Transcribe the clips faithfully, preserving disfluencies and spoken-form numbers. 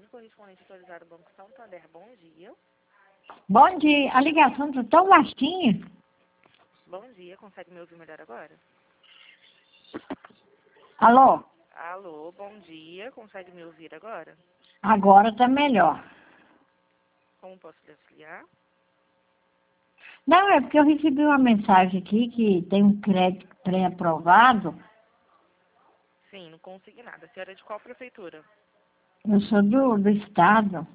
Caroline, correspondente atualizado Banco Santander. Bom dia. Bom dia. A ligação está tão baixinha. Bom dia. Consegue me ouvir melhor agora? Alô? Alô, bom dia. Consegue me ouvir agora? Agora está melhor. Como posso lhe auxiliar? Não, é porque eu recebi uma mensagem aqui que tem um crédito pré-aprovado. Sim, não consegui nada. A senhora é de qual prefeitura? Eu sou do, do estado.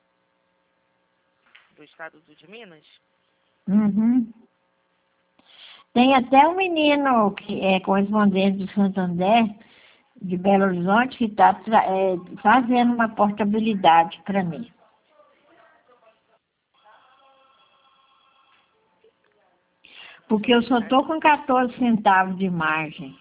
Do estado do de Minas? Uhum. Tem até um menino que é correspondente do Santander, de Belo Horizonte, que está é, fazendo uma portabilidade para mim. Porque eu só estou com quatorze centavos de margem.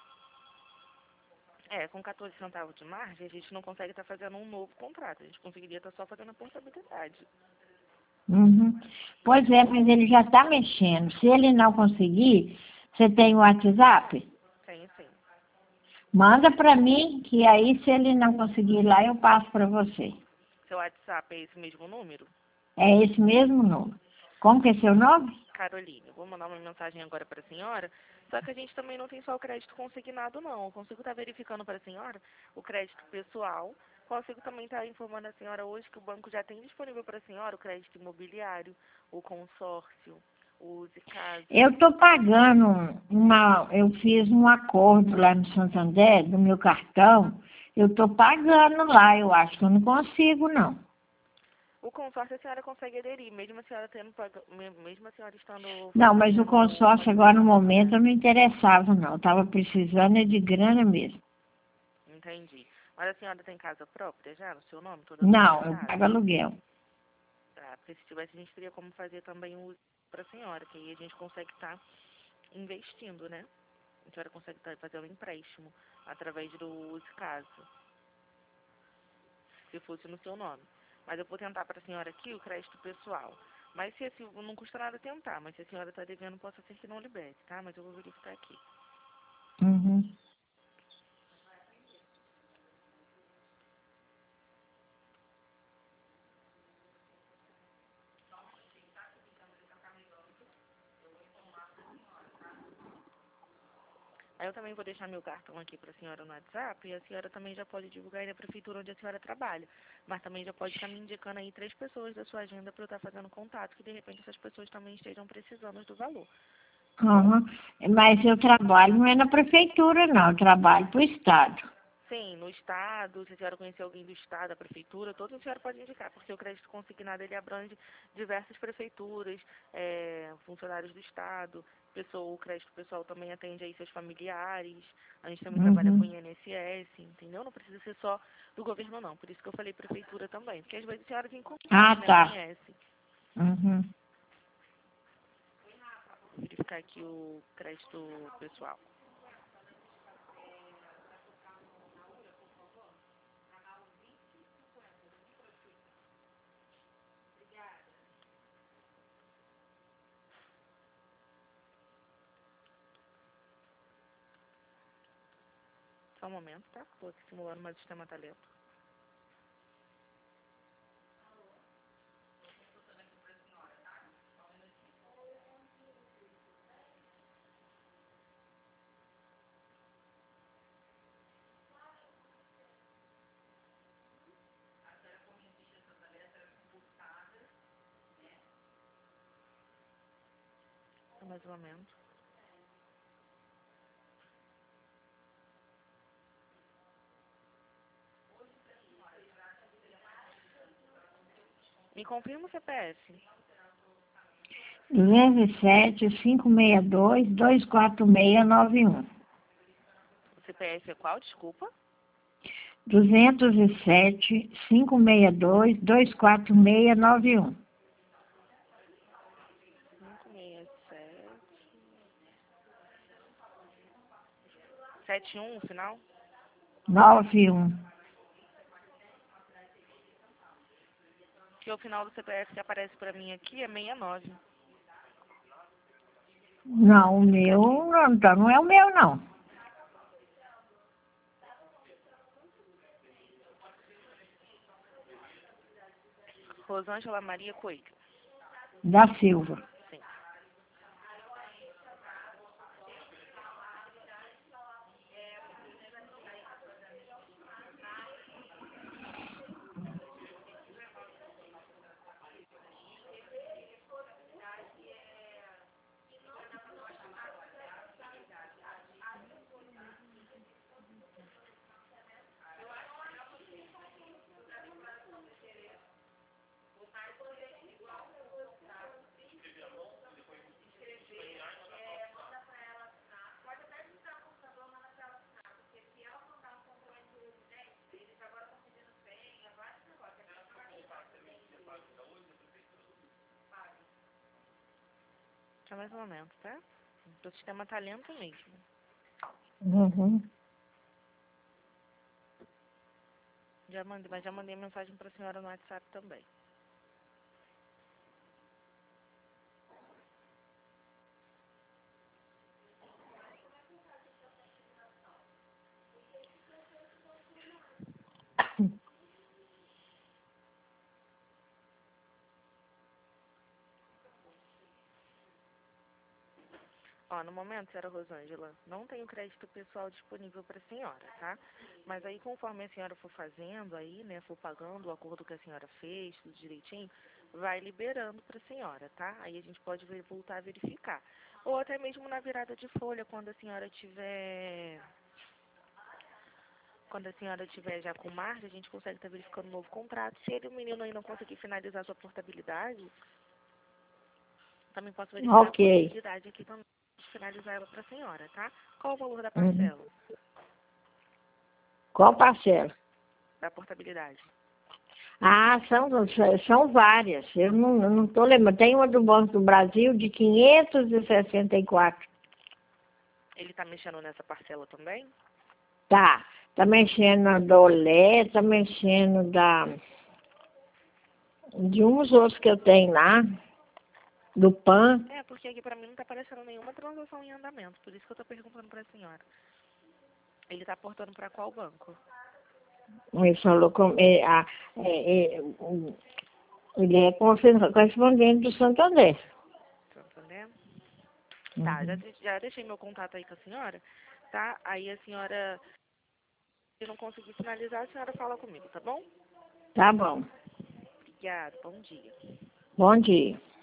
É, com quatorze centavos de margem, a gente não consegue estar fazendo um novo contrato. A gente conseguiria estar só fazendo a portabilidade. Uhum. Pois é, mas ele já está mexendo. Se ele não conseguir, você tem o WhatsApp? Tem sim. Manda para mim, que aí se ele não conseguir lá, eu passo para você. Seu WhatsApp é esse mesmo número? É esse mesmo número. Como que é seu nome? Caroline, eu vou mandar uma mensagem agora para a senhora, só que a gente também não tem só o crédito consignado, não. Eu consigo estar verificando para a senhora o crédito pessoal, consigo também estar informando a senhora hoje que o banco já tem disponível para a senhora o crédito imobiliário, o consórcio, o Use Casa. Eu estou pagando uma... Eu fiz um acordo lá no Santander, do meu cartão. Eu estou pagando lá, eu acho que eu não consigo, não. O consórcio a senhora consegue aderir, mesmo a senhora tendo paga... mesmo a senhora estando... Não, mas o consórcio agora no momento eu né? não interessava, não. Eu estava precisando de grana mesmo. Entendi. Mas a senhora tem casa própria já, no seu nome? Toda Não, eu documentada? pago aluguel. Tá, porque se tivesse, a gente teria como fazer também o uso para a senhora, que aí a gente consegue estar investindo, né? A senhora consegue estar fazendo um empréstimo através do Use Casa, se fosse no seu nome. Mas eu vou tentar para a senhora aqui o crédito pessoal. Mas se assim, não custa nada tentar, mas se a senhora está devendo, possa ser que não libere, tá? Mas eu vou verificar aqui. Uhum. Aí eu também vou deixar meu cartão aqui para a senhora no WhatsApp e a senhora também já pode divulgar aí na prefeitura onde a senhora trabalha. Mas também já pode estar me indicando aí três pessoas da sua agenda para eu estar fazendo contato, que de repente essas pessoas também estejam precisando do valor. Uhum. Mas eu trabalho não é na prefeitura, não. Eu trabalho para o estado. Sim, no estado, se a senhora conhecer alguém do estado, da prefeitura, todos a senhora pode indicar, porque o crédito consignado ele abrange diversas prefeituras, é, funcionários do estado, pessoa, o crédito pessoal também atende aí seus familiares, a gente também trabalha com Uhum. I N S S, entendeu? Não precisa ser só do governo não, por isso que eu falei prefeitura também, porque às vezes a senhora tem contato, Ah, né, tá. conhece. Uhum. Vou verificar aqui o crédito pessoal. Só um momento, tá? Estou aqui simulando, mas o sistema tá lento. Só mais um momento. Me confirma o C P F. duzentos e sete, cinco seis dois, dois quatro seis nove um. O C P F é qual? Desculpa. duzentos e sete, cinco seis dois, dois quatro seis nove um. cinco seis sete. sete um, final? nove um. Que o final do C P F que aparece pra mim aqui é sessenta e nove. Não, o meu não, então não é o meu, não. Rosângela Maria Coelho. Da Silva. Sim. Só mais um momento, tá? O sistema tá lento mesmo. Uhum. Já mandei, mas já mandei mensagem para a senhora no WhatsApp também. Ó, no momento, senhora Rosângela, não tenho crédito pessoal disponível para a senhora, tá? Mas aí, conforme a senhora for fazendo aí, né, for pagando o acordo que a senhora fez, tudo direitinho, vai liberando para a senhora, tá? Aí a gente pode ver, voltar a verificar. Ou até mesmo na virada de folha, quando a senhora tiver... Quando a senhora tiver já com margem, a gente consegue estar verificando um novo contrato. Se ele, o menino aí não conseguir finalizar sua portabilidade, também posso verificar a Ok. possibilidade aqui também de finalizar ela para a senhora, tá? Qual o valor da Uhum. parcela? Qual parcela? Da portabilidade? Ah, são, são várias. Eu não eu não estou lembrando. Tem uma do Banco do Brasil de quinhentos e sessenta e quatro. Ele está mexendo nessa parcela também? Tá. Tá mexendo na do Olé, tá mexendo da, de uns outros que eu tenho lá, do Pan. É, porque aqui para mim não está aparecendo nenhuma transação em andamento. Por isso que eu estou perguntando para a senhora. Ele está aportando para qual banco? Ele falou com, é, a, é, é, ele é correspondente do Santander. Santander? Tá, já, Uhum. já deixei meu contato aí com a senhora, tá? Aí a senhora, se não conseguir finalizar, a senhora fala comigo, tá bom? Tá bom. Obrigada, bom dia. Bom dia.